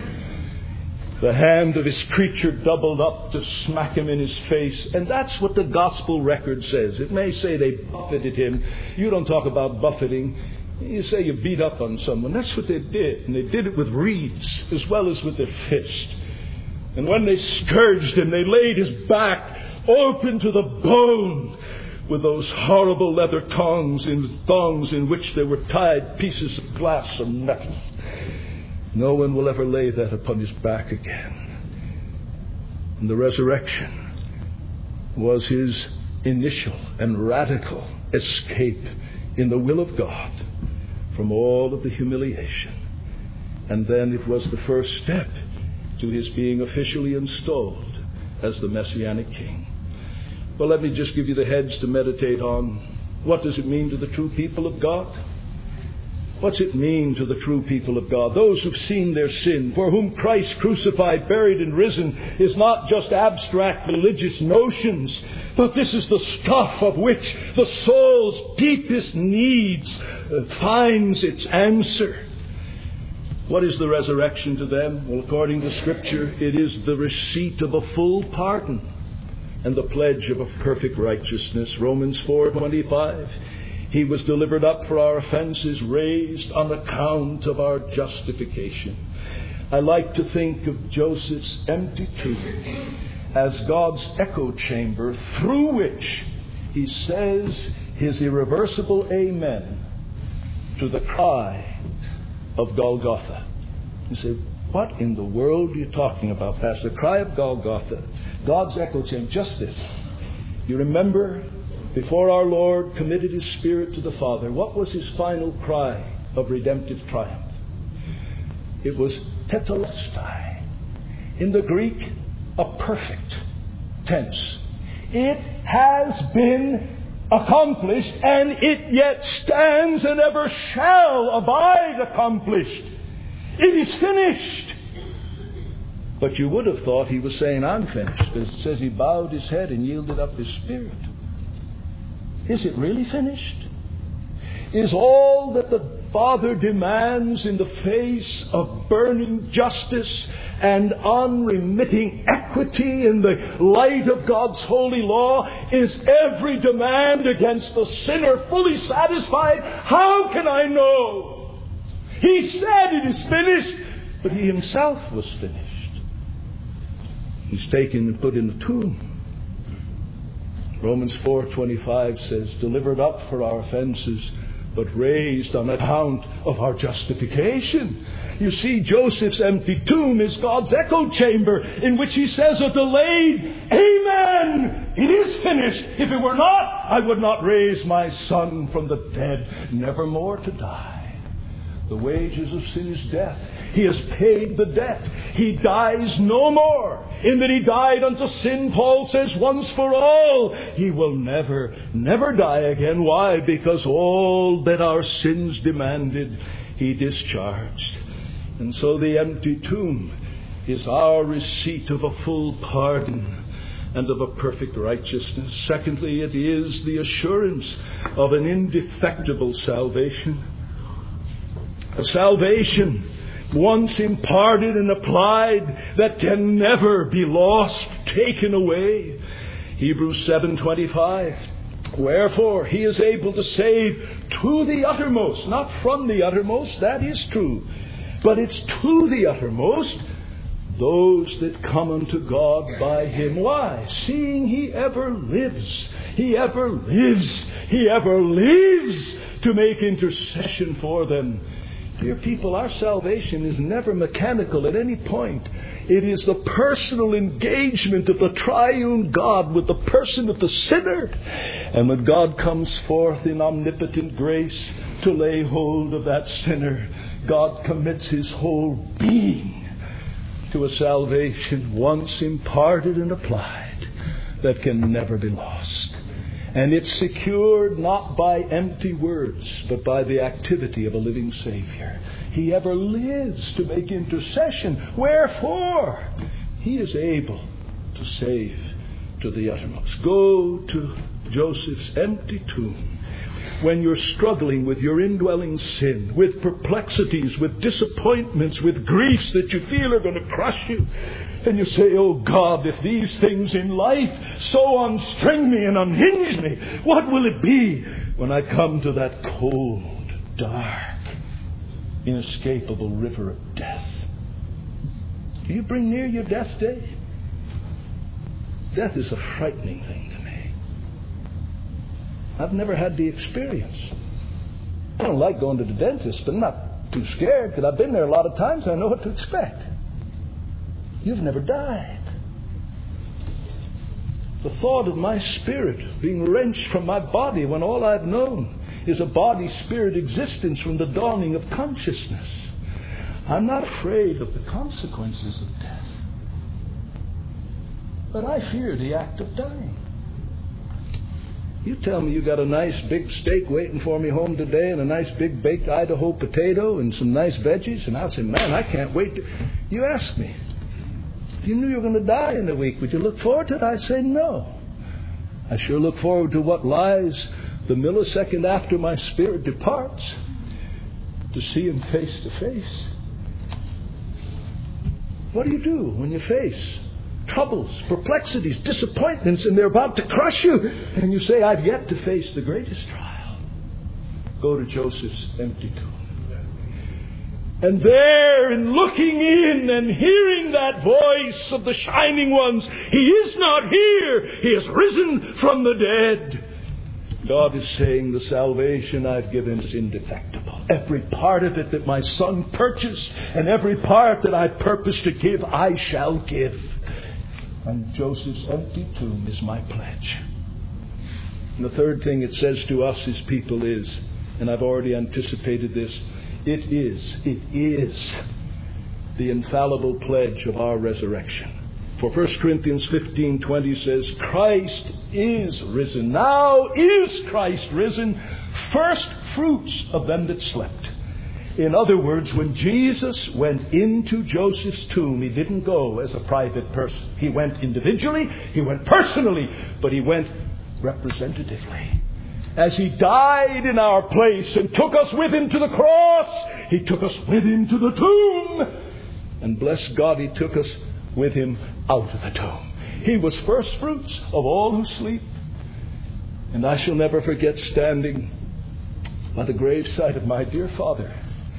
[SPEAKER 1] The hand of his creature doubled up to smack him in his face. And that's what the gospel record says. It may say they buffeted him. You don't talk about buffeting. You say you beat up on someone. That's what they did. And they did it with reeds as well as with their fist. And when they scourged him, they laid his back open to the bone with those horrible leather thongs in which there were tied pieces of glass or metal. No one will ever lay that upon his back again. And the resurrection was his initial and radical escape in the will of God from all of the humiliation. And then it was the first step to his being officially installed as the Messianic King. Well, let me just give you the heads to meditate on. What does it mean to the true people of God? What's it mean to the true people of God? Those who've seen their sin, for whom Christ crucified, buried, and risen is not just abstract religious notions, but this is the stuff of which the soul's deepest needs finds its answer. What is the resurrection to them? Well, according to Scripture, it is the receipt of a full pardon and the pledge of a perfect righteousness. Romans 4:25. He was delivered up for our offenses, raised on account of our justification. I like to think of Joseph's empty tomb as God's echo chamber through which he says his irreversible amen to the cry of Golgotha. You say, what in the world are you talking about, Pastor? The cry of Golgotha, God's echo chamber, just this. You remember, before our Lord committed his spirit to the Father, what was his final cry of redemptive triumph? It was tetelestai. In the Greek, a perfect tense. It has been accomplished, and it yet stands and ever shall abide accomplished. It is finished. But you would have thought he was saying, I'm finished. It says he bowed his head and yielded up his spirit. Is it really finished? Is all that the Father demands in the face of burning justice and unremitting equity in the light of God's holy law, is every demand against the sinner fully satisfied? How can I know? He said it is finished, but he himself was finished. He's taken and put in the tomb. Romans 4:25 says, delivered up for our offenses, but raised on account of our justification. You see, Joseph's empty tomb is God's echo chamber in which he says a delayed amen. It is finished. If it were not, I would not raise my son from the dead, never more to die. The wages of sin is death. He has paid the debt. He dies no more. In that he died unto sin, Paul says, once for all. He will never, never die again. Why? Because all that our sins demanded, he discharged. And so the empty tomb is our receipt of a full pardon and of a perfect righteousness. Secondly, it is the assurance of an indefectible salvation. A salvation once imparted and applied, that can never be lost, taken away. Hebrews 7:25. Wherefore he is able to save to the uttermost, not from the uttermost, that is true, but it's to the uttermost, those that come unto God by him. Why? Seeing he ever lives. He ever lives. He ever lives to make intercession for them. Dear people, our salvation is never mechanical at any point. It is the personal engagement of the triune God with the person of the sinner. And when God comes forth in omnipotent grace to lay hold of that sinner, God commits his whole being to a salvation once imparted and applied that can never be lost. And it's secured not by empty words, but by the activity of a living Savior. He ever lives to make intercession. Wherefore, he is able to save to the uttermost. Go to Joseph's empty tomb. When you're struggling with your indwelling sin, with perplexities, with disappointments, with griefs that you feel are going to crush you, and you say, oh God, if these things in life so unstring me and unhinge me, what will it be when I come to that cold, dark, inescapable river of death? Do you bring near your death day? Death is a frightening thing to me. I've never had the experience. I don't like going to the dentist, but I'm not too scared because I've been there a lot of times. I know what to expect. You've never died. The thought of my spirit being wrenched from my body when all I've known is a body-spirit existence from the dawning of consciousness. I'm not afraid of the consequences of death, but I fear the act of dying. You tell me you got a nice big steak waiting for me home today and a nice big baked Idaho potato and some nice veggies, and I'll say, man, I can't wait to... You ask me, if you knew you were going to die in a week, would you look forward to it? I'd say no. I sure look forward to what lies the millisecond after my spirit departs, to see him face to face. What do you do when you face troubles, perplexities, disappointments, and they're about to crush you, and you say, I've yet to face the greatest trial? Go to Joseph's empty tomb. And there, in looking in and hearing that voice of the shining ones, he is not here, he is risen from the dead. God is saying, the salvation I've given is indefectible. Every part of it that my Son purchased, and every part that I purpose to give, I shall give. And Joseph's empty tomb is my pledge. And the third thing it says to us as people is, and I've already anticipated this, it is the infallible pledge of our resurrection. For 1 Corinthians 15:20 says, Christ is risen. Now is Christ risen, first fruits of them that slept. In other words, when Jesus went into Joseph's tomb, he didn't go as a private person. He went individually, he went personally, but he went representatively. As he died in our place and took us with him to the cross, he took us with him to the tomb. And bless God, he took us with him out of the tomb. He was first fruits of all who sleep. And I shall never forget standing by the graveside of my dear father.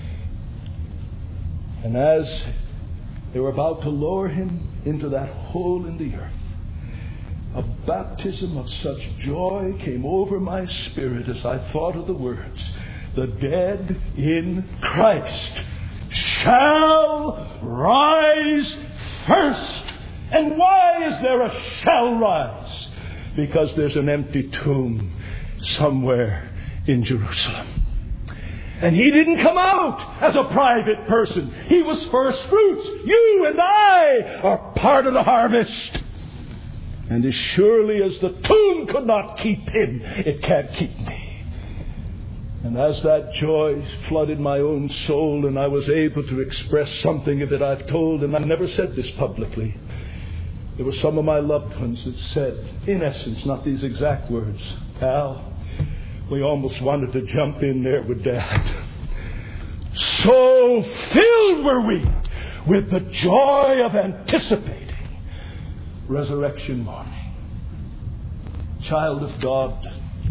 [SPEAKER 1] And as they were about to lower him into that hole in the earth, a baptism of such joy came over my spirit as I thought of the words, the dead in Christ shall rise first. And why is there a shall rise? Because there's an empty tomb somewhere in Jerusalem. And he didn't come out as a private person. He was first fruits. You and I are part of the harvest. And as surely as the tomb could not keep him, it can't keep me. And as that joy flooded my own soul and I was able to express something of it, I've told, and I've never said this publicly, there were some of my loved ones that said, in essence, not these exact words, Al, we almost wanted to jump in there with Dad. So filled were we with the joy of anticipating resurrection morning. Child of God,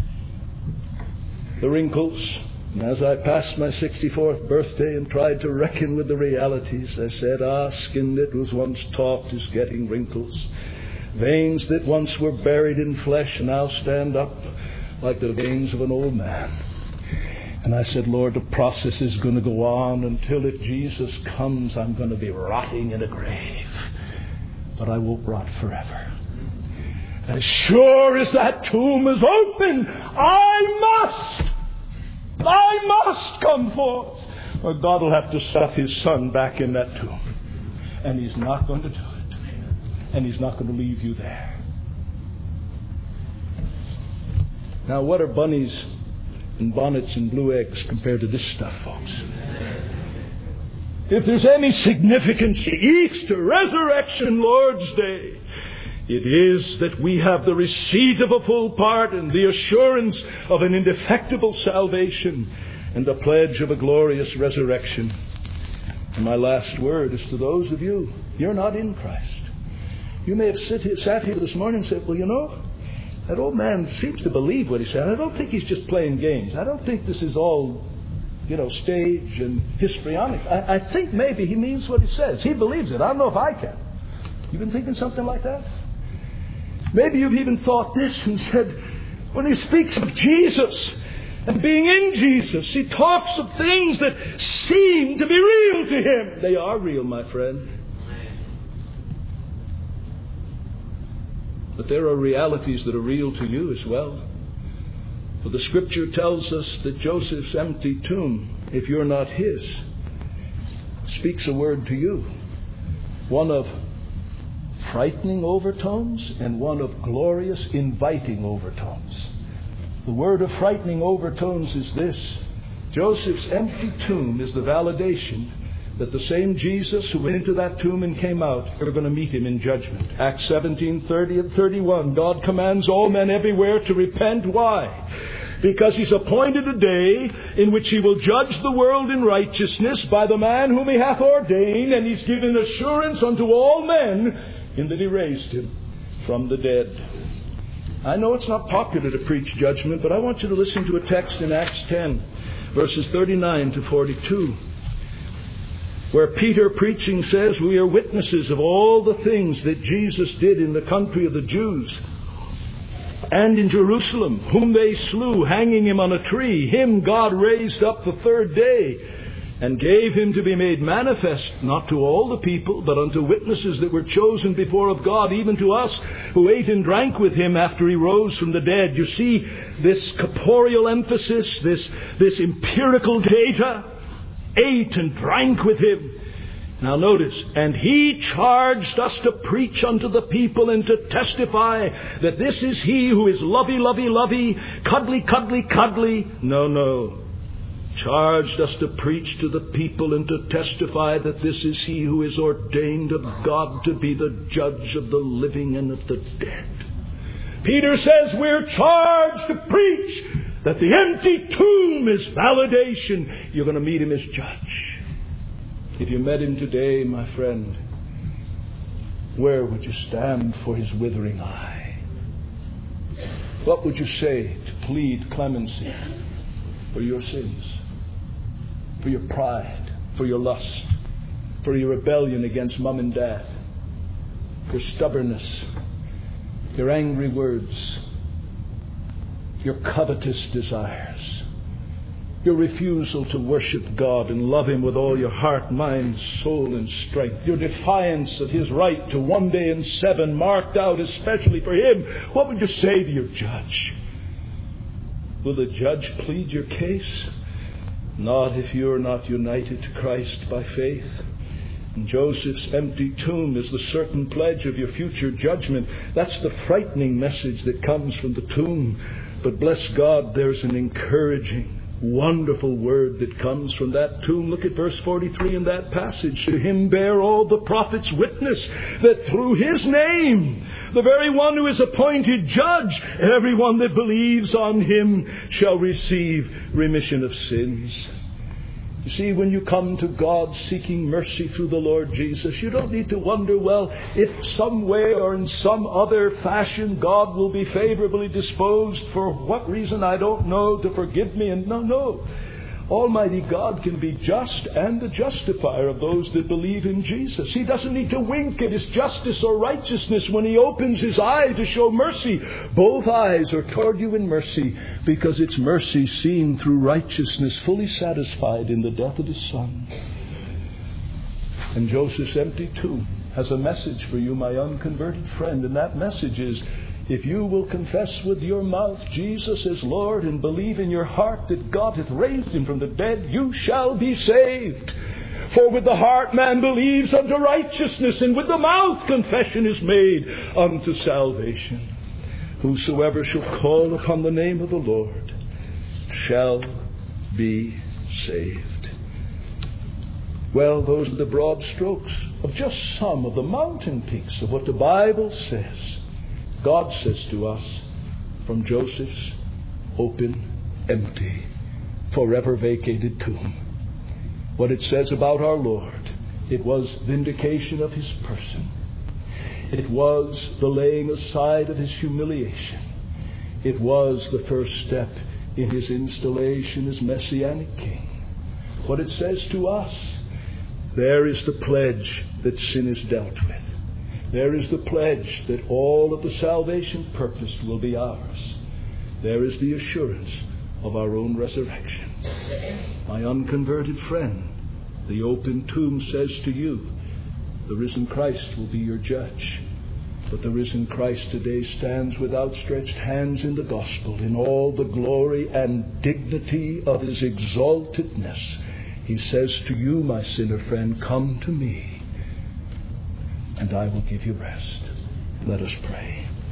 [SPEAKER 1] the wrinkles, and as I passed my 64th birthday and tried to reckon with the realities, I said, skin that was once taut is getting wrinkles. Veins that once were buried in flesh now stand up like the veins of an old man. And I said, Lord, the process is going to go on until if Jesus comes, I'm going to be rotting in a grave. But I won't rot forever. As sure as that tomb is open, I must come forth. Or God will have to stuff His Son back in that tomb. And He's not going to do it. And He's not going to leave you there. Now, what are bunnies and bonnets and blue eggs compared to this stuff, folks? If there's any significance to Easter, Resurrection, Lord's Day, it is that we have the receipt of a full pardon, the assurance of an indefectible salvation, and the pledge of a glorious resurrection. And my last word is to those of you, you're not in Christ. You may have sat here this morning and said, well, you know, that old man seems to believe what he said. I don't think he's just playing games. I don't think this is all, stage and histrionic. I think maybe he means what he says. He believes it. I don't know if I can. You've been thinking something like that? Maybe you've even thought this and said, when he speaks of Jesus and being in Jesus, he talks of things that seem to be real to him. They are real, my friend. But there are realities that are real to you as well. For the Scripture tells us that Joseph's empty tomb, if you're not his, speaks a word to you. One of frightening overtones and one of glorious, inviting overtones. The word of frightening overtones is this: Joseph's empty tomb is the validation that the same Jesus who went into that tomb and came out, we're going to meet him in judgment. Acts 17:30 and 31. God commands all men everywhere to repent. Why? Because he's appointed a day in which he will judge the world in righteousness by the man whom he hath ordained, and he's given assurance unto all men in that he raised him from the dead. I know it's not popular to preach judgment, but I want you to listen to a text in Acts 10, verses 39 to 42, where Peter preaching says, we are witnesses of all the things that Jesus did in the country of the Jews and in Jerusalem, whom they slew, hanging him on a tree. Him God raised up the third day, and gave him to be made manifest, not to all the people, but unto witnesses that were chosen before of God, even to us, who ate and drank with him after he rose from the dead. You see, this corporeal emphasis, this empirical data, ate and drank with him. Now notice, and he charged us to preach unto the people and to testify that this is he who is lovey, lovey, lovey, cuddly, cuddly, cuddly. No. Charged us to preach to the people and to testify that this is he who is ordained of God to be the judge of the living and of the dead. Peter says we're charged to preach that the empty tomb is validation. You're going to meet him as judge. If you met him today, my friend, where would you stand for his withering eye? What would you say to plead clemency for your sins, for your pride, for your lust, for your rebellion against mom and dad, your stubbornness, your angry words, your covetous desires, your refusal to worship God and love him with all your heart, mind, soul, and strength, your defiance of his right to 1 day in 7 marked out especially for him? What would you say to your judge? Will the judge plead your case? Not if you're not united to Christ by faith. And Joseph's empty tomb is the certain pledge of your future judgment. That's the frightening message that comes from the tomb. But bless God, there's an encouraging, wonderful word that comes from that tomb. Look at verse 43 in that passage. To him bear all the prophets witness that through his name, the very one who is appointed judge, everyone that believes on him shall receive remission of sins. You see, when you come to God seeking mercy through the Lord Jesus, you don't need to wonder, well, if some way or in some other fashion God will be favorably disposed, for what reason I don't know, to forgive me. And no. Almighty God can be just and the justifier of those that believe in Jesus. He doesn't need to wink at His justice or righteousness when He opens His eye to show mercy. Both eyes are toward you in mercy, because it's mercy seen through righteousness, fully satisfied in the death of His Son. And Joseph's empty tomb has a message for you, my unconverted friend, and that message is, if you will confess with your mouth Jesus is Lord and believe in your heart that God hath raised Him from the dead, you shall be saved. For with the heart man believes unto righteousness, and with the mouth confession is made unto salvation. Whosoever shall call upon the name of the Lord shall be saved. Well, those are the broad strokes of just some of the mountain peaks of what the Bible says. God says to us from Joseph's open, empty, forever vacated tomb. What it says about our Lord, it was vindication of His person. It was the laying aside of His humiliation. It was the first step in His installation as Messianic King. What it says to us, there is the pledge that sin is dealt with. There is the pledge that all of the salvation purposed will be ours. There is the assurance of our own resurrection. My unconverted friend, the open tomb says to you, the risen Christ will be your judge. But the risen Christ today stands with outstretched hands in the gospel, in all the glory and dignity of His exaltedness. He says to you, my sinner friend, come to me, and I will give you rest. Let us pray.